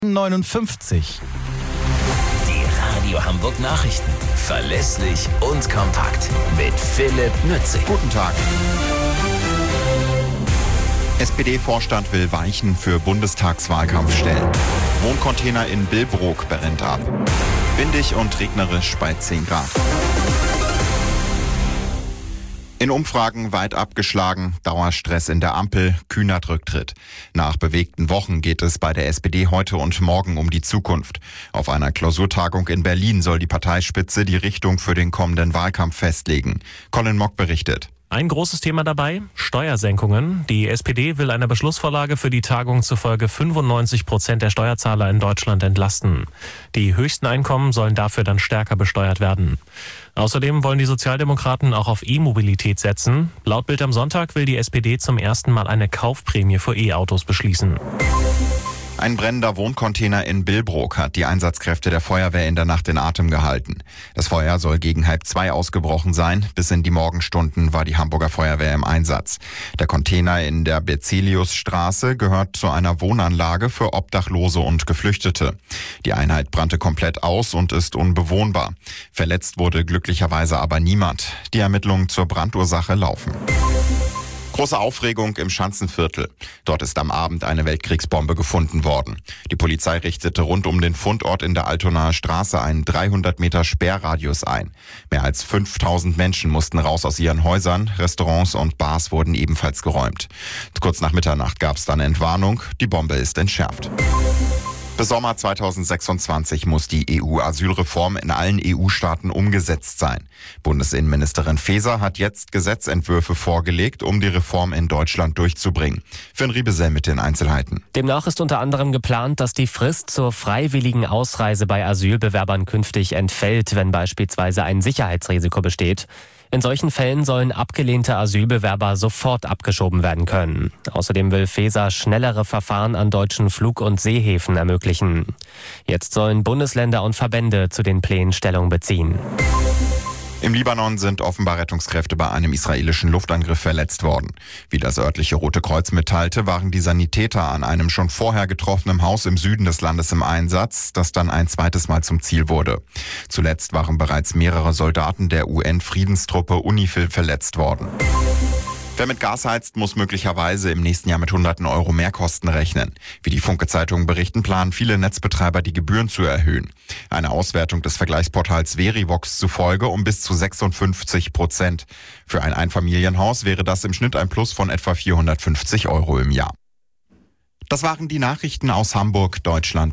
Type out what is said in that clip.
59. Die Radio Hamburg Nachrichten. Verlässlich und kompakt. Mit Philipp Nützig. Guten Tag. SPD-Vorstand will Weichen für Bundestagswahlkampfstellen. Wohncontainer in Billbrook brennt ab. Windig und regnerisch bei 10 Grad. In Umfragen weit abgeschlagen, Dauerstress in der Ampel, kühner Rücktritt. Nach bewegten Wochen geht es bei der SPD heute und morgen um die Zukunft. Auf einer Klausurtagung in Berlin soll die Parteispitze die Richtung für den kommenden Wahlkampf festlegen. Colin Mock berichtet. Ein großes Thema dabei: Steuersenkungen. Die SPD will einer Beschlussvorlage für die Tagung zufolge 95% der Steuerzahler in Deutschland entlasten. Die höchsten Einkommen sollen dafür dann stärker besteuert werden. Außerdem wollen die Sozialdemokraten auch auf E-Mobilität setzen. Laut Bild am Sonntag will die SPD zum ersten Mal eine Kaufprämie für E-Autos beschließen. Ein brennender Wohncontainer in Billbrook hat die Einsatzkräfte der Feuerwehr in der Nacht in Atem gehalten. Das Feuer soll gegen 1:30 ausgebrochen sein. Bis in die Morgenstunden war die Hamburger Feuerwehr im Einsatz. Der Container in der Berzeliusstraße gehört zu einer Wohnanlage für Obdachlose und Geflüchtete. Die Einheit brannte komplett aus und ist unbewohnbar. Verletzt wurde glücklicherweise aber niemand. Die Ermittlungen zur Brandursache laufen. Große Aufregung im Schanzenviertel. Dort ist am Abend eine Weltkriegsbombe gefunden worden. Die Polizei richtete rund um den Fundort in der Altonaer Straße einen 300 Meter Sperrradius ein. Mehr als 5000 Menschen mussten raus aus ihren Häusern. Restaurants und Bars wurden ebenfalls geräumt. Kurz nach Mitternacht gab es dann Entwarnung. Die Bombe ist entschärft. Bis Sommer 2026 muss die EU-Asylreform in allen EU-Staaten umgesetzt sein. Bundesinnenministerin Faeser hat jetzt Gesetzentwürfe vorgelegt, um die Reform in Deutschland durchzubringen. Finn Riebesell mit den Einzelheiten. Demnach ist unter anderem geplant, dass die Frist zur freiwilligen Ausreise bei Asylbewerbern künftig entfällt, wenn beispielsweise ein Sicherheitsrisiko besteht. In solchen Fällen sollen abgelehnte Asylbewerber sofort abgeschoben werden können. Außerdem will Faeser schnellere Verfahren an deutschen Flug- und Seehäfen ermöglichen. Jetzt sollen Bundesländer und Verbände zu den Plänen Stellung beziehen. Im Libanon sind offenbar Rettungskräfte bei einem israelischen Luftangriff verletzt worden. Wie das örtliche Rote Kreuz mitteilte, waren die Sanitäter an einem schon vorher getroffenen Haus im Süden des Landes im Einsatz, das dann ein zweites Mal zum Ziel wurde. Zuletzt waren bereits mehrere Soldaten der UN-Friedenstruppe UNIFIL verletzt worden. Wer mit Gas heizt, muss möglicherweise im nächsten Jahr mit Hunderten Euro Mehrkosten rechnen. Wie die Funke-Zeitungen berichten, planen viele Netzbetreiber, die Gebühren zu erhöhen. Eine Auswertung des Vergleichsportals Verivox zufolge um bis zu 56%. Für ein Einfamilienhaus wäre das im Schnitt ein Plus von etwa 450 Euro im Jahr. Das waren die Nachrichten aus Hamburg, Deutschland